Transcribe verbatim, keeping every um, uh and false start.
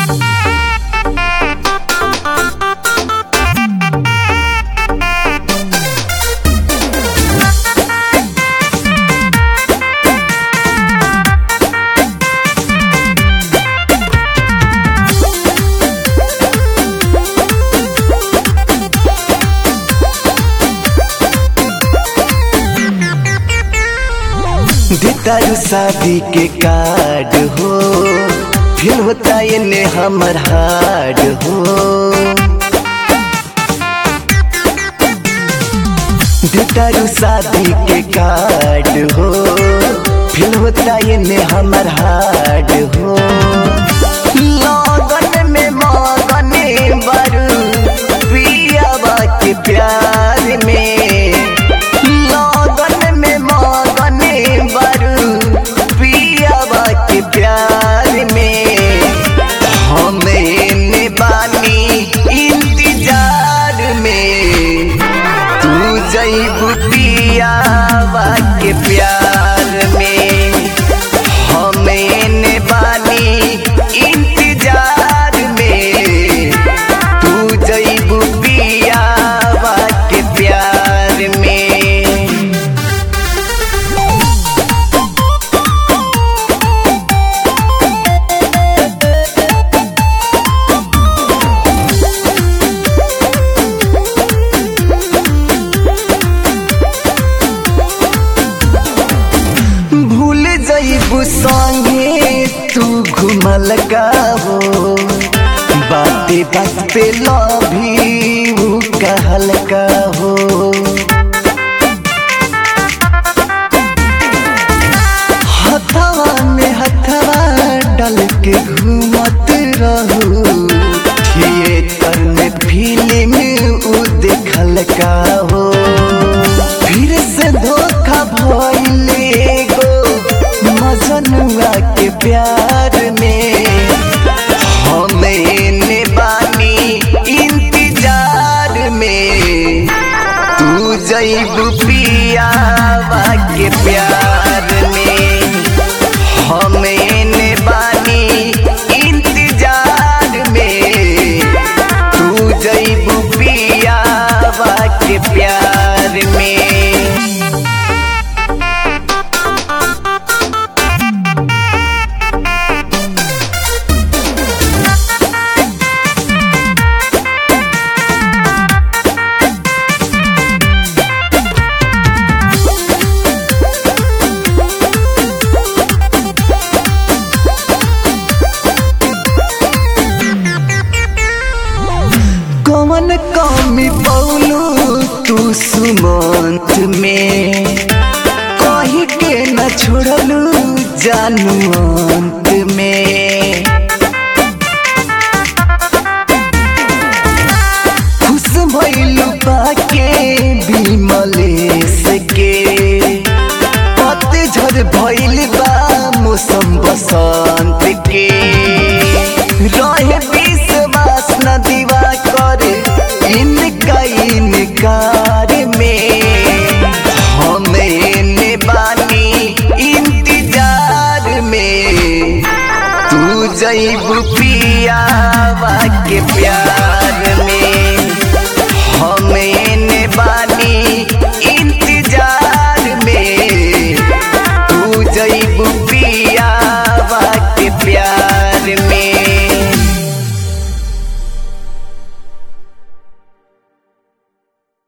देतारू शादी के कार्ड हो, फिर होता इन्हें हमर हार्ड हो। देतारू शादी के कार्ड हो, फिर होता इन्हें हमर हार्ड हो। लगन में मगन बारू पियावा के प्यार में, लगन में मगन बारू पियावा के प्यार में। हमें बानी इंतजार में, तू जइबू पियावा के प्यार में। हमें बानी इंतजार में, तू जइबू पियावा के प्यार में। भूल जइबू संगे तू घुमल का हो, बाते बात पे लभी वो कहल का हो। हथवा में हथवा डाल के घूमत रहू, थिएटर में फिल्म उ देखल का हो। फिर से धोखा भइले गो मजनुआ के प्यार में। हमें बानी इंतजार में, तू जइबू पियावा के प्यार में। हमें बानी इंतजार में, तू जइबू पियावा के प्यार में। कौन कमी पौलू तू सुमंत में, कहीं के न छोड़लू जानू अंत में। खुश भइलू पाके विमलेश के, पतझड़ भइल बा मौसम बसंत के। रहे विश्वास न दीवा कर इनका इनकार में। हमें बानी इंतजार में, तू जइबू पियावा के प्यार में।